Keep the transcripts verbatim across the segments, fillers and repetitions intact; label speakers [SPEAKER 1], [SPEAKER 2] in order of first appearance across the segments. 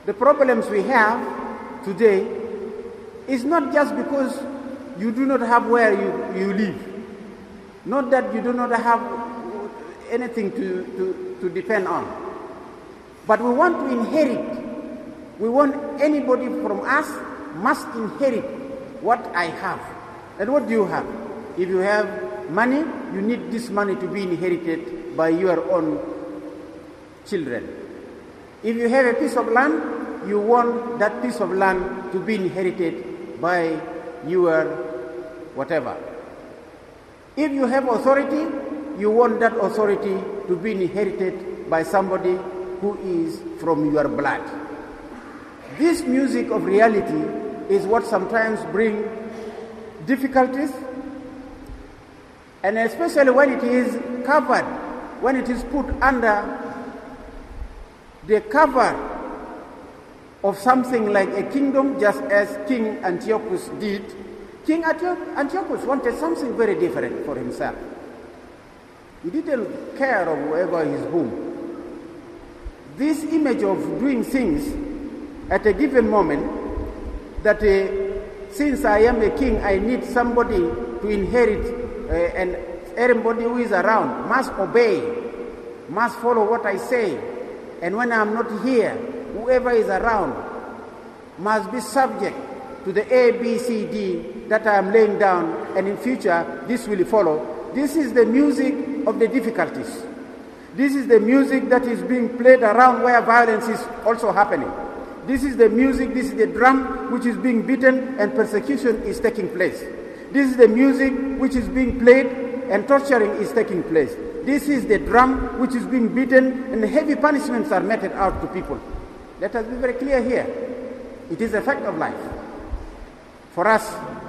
[SPEAKER 1] The problems we have today is not just because you do not have where you, you live, not that you do not have anything to, to, to depend on, but we want to inherit. We want anybody from us must inherit what I have. And what do you have? If you have money, you need this money to be inherited by your own children. If you have a piece of land, you want that piece of land to be inherited by your whatever. If you have authority, you want that authority to be inherited by somebody who is from your blood. This music of reality is what sometimes brings difficulties, and especially when it is covered, when it is put under the cover of something like a kingdom, just as King Antiochus did. King Antiochus wanted something very different for himself. He didn't care of whoever is whom. This image of doing things at a given moment, that uh, since I am a king, I need somebody to inherit, uh, and everybody who is around must obey, must follow what I say. And when I'm not here, whoever is around must be subject to the A, B, C, D that I am laying down, and in future this will follow. This is the music of the difficulties. This is the music that is being played around where violence is also happening. This is the music, this is the drum which is being beaten and persecution is taking place. This is the music which is being played and torturing is taking place. This is the drum which is being beaten and heavy punishments are meted out to people. Let us be very clear here. It is a fact of life. For us,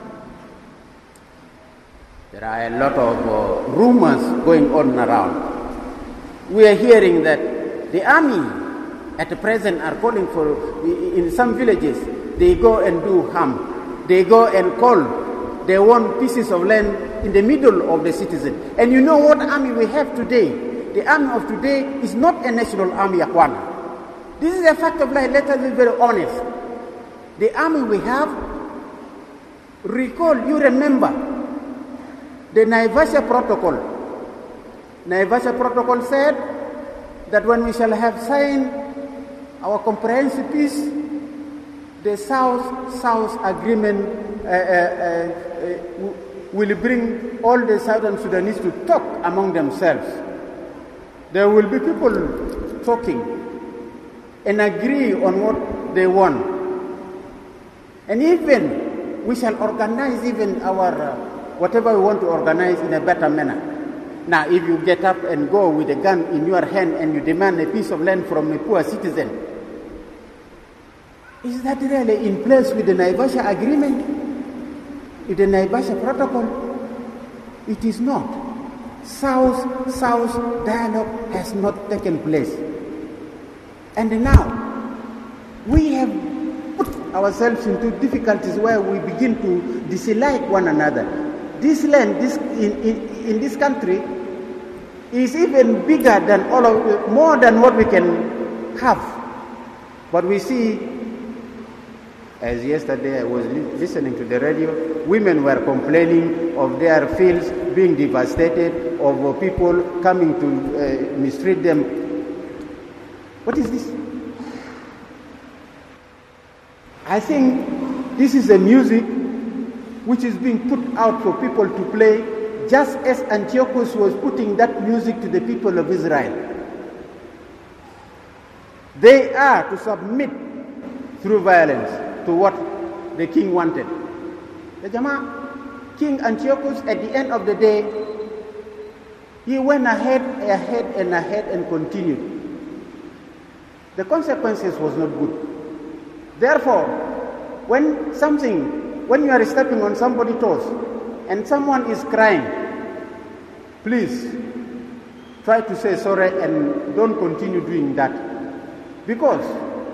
[SPEAKER 1] there are a lot of uh, rumors going on around. We are hearing that the army at the present are calling for, in some villages, they go and do harm. They go and call, they want pieces of land in the middle of the citizen. And you know what army we have today? The army of today is not a national army, Akwana. This is a fact of life. Let us be very honest. The army we have, recall, you remember, the Naivasha Protocol. Naivasha Protocol said that when we shall have signed our comprehensive peace, the South-South agreement uh, uh, uh, will bring all the Southern Sudanese to talk among themselves. There will be people talking and agree on what they want. And even we shall organize even our, uh, whatever we want to organize in a better manner. Now, if you get up and go with a gun in your hand and you demand a piece of land from a poor citizen, is that really in place with the Naivasha agreement, with the Naivasha protocol? It is not. South-South dialogue has not taken place. And now, we have put ourselves into difficulties where we begin to dislike one another. This land, this in, in, in this country, is even bigger than all of, more than what we can have. But we see, as yesterday I was li listening to the radio, women were complaining of their fields being devastated, of people coming to uh, mistreat them. What is this? I think this is a music which is being put out for people to play, just as Antiochus was putting that music to the people of Israel. They are to submit through violence to what the king wanted. The Jama, King Antiochus, at the end of the day, he went ahead, ahead, and ahead and continued. The consequences was not good. Therefore, when something, when you are stepping on somebody's toes and someone is crying, please try to say sorry and don't continue doing that. Because,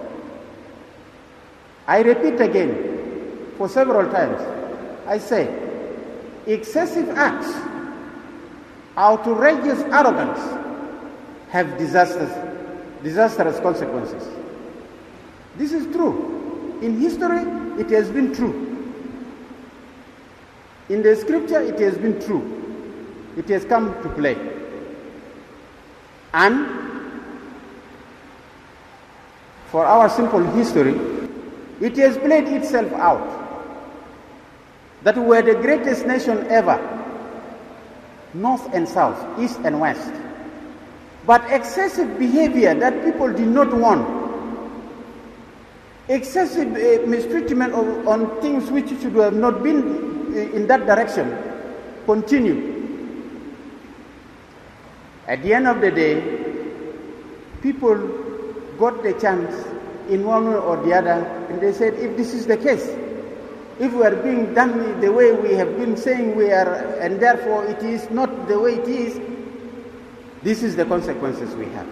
[SPEAKER 1] I repeat again, for several times, I say, excessive acts, outrageous arrogance have disastrous, disastrous consequences. This is true. In history, it has been true. In the scripture, it has been true. It has come to play. And for our simple history, it has played itself out. That we were the greatest nation ever, north and south, east and west. But excessive behavior that people did not want, excessive uh, mistreatment of, on things which should have not been in that direction, continued. At the end of the day, people got the chance in one way or the other, and they said, if this is the case, if we are being done the way we have been saying we are, and therefore it is not the way it is, this is the consequences we have.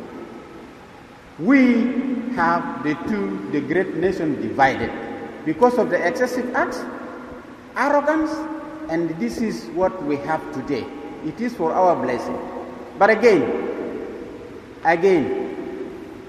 [SPEAKER 1] We have the two, the great nation divided because of the excessive acts, arrogance, and this is what we have today. It is for our blessing. But again, again,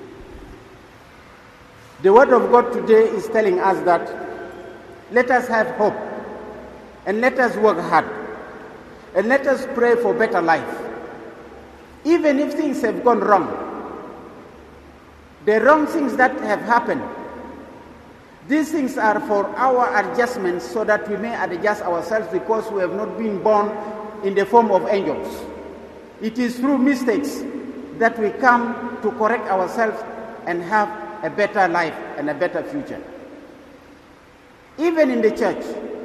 [SPEAKER 1] the word of God today is telling us that let us have hope, and let us work hard, and let us pray for better life. Even if things have gone wrong, the wrong things that have happened, these things are for our adjustments so that we may adjust ourselves, because we have not been born in the form of angels. It is through mistakes that we come to correct ourselves and have a better life and a better future. Even in the church,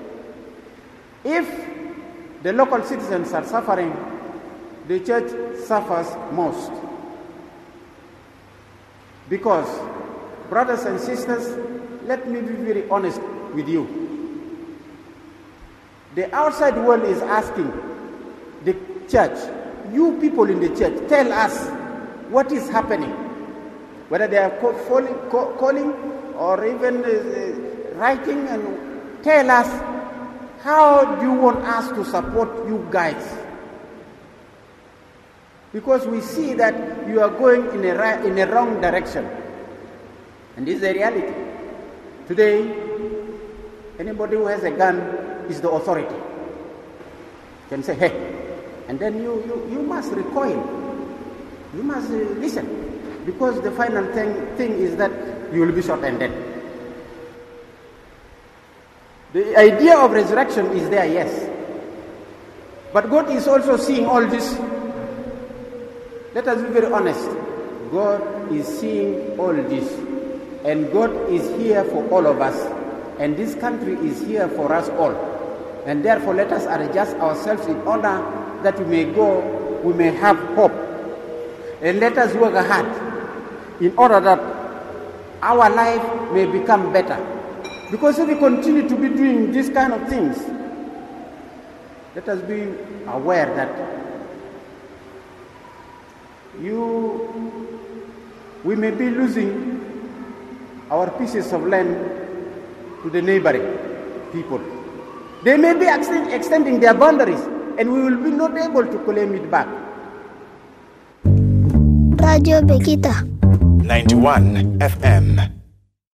[SPEAKER 1] if the local citizens are suffering, the church suffers most. Because, brothers and sisters, let me be very honest with you. The outside world is asking the church, you people in the church, tell us what is happening. Whether they are calling, calling or even uh, writing, and tell us, how do you want us to support you guys? Because we see that you are going in a, in a wrong direction. And this is the reality. Today, anybody who has a gun is the authority. You can say, hey, and then you, you, you must recoil. You must uh, listen. Because the final thing, thing is that you will be shot and dead. The idea of resurrection is there, yes. But God is also seeing all this. Let us be very honest. God is seeing all this. And God is here for all of us. And this country is here for us all. And therefore let us adjust ourselves in order that we may go, we may have hope. And let us work hard in order that our life may become better. Because if we continue to be doing these kind of things, let us be aware that you, we may be losing our pieces of land to the neighboring people. They may be extend, extending their boundaries, and we will be not able to claim it back.
[SPEAKER 2] Radio Bekita
[SPEAKER 3] ninety-one F M.